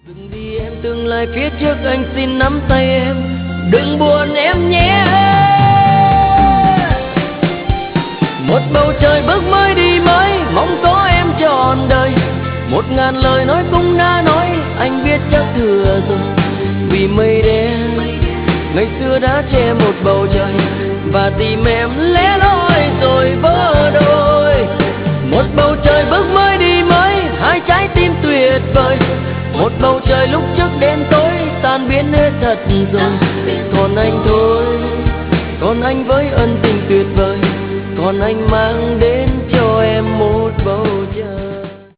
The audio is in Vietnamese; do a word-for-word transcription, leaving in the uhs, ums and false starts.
Đừng đi em, tương lai phía trước anh xin nắm tay em, đừng buồn em nhé. Một bầu trời bước mới đi mới, mong có em trọn đời. Một ngàn lời nói cũng đã nói, anh biết chắc thừa rồi. Vì mây đen ngày xưa đã che một bầu trời, và tìm em lẻ loi rồi vỡ đôi. Một bầu trời bước mới đi mới, hai trái tim tuyệt vời. Một bầu trời lúc trước đen tối, tan biến hết thật rồi. Còn anh thôi, còn anh với ân tình tuyệt vời, còn anh mang đến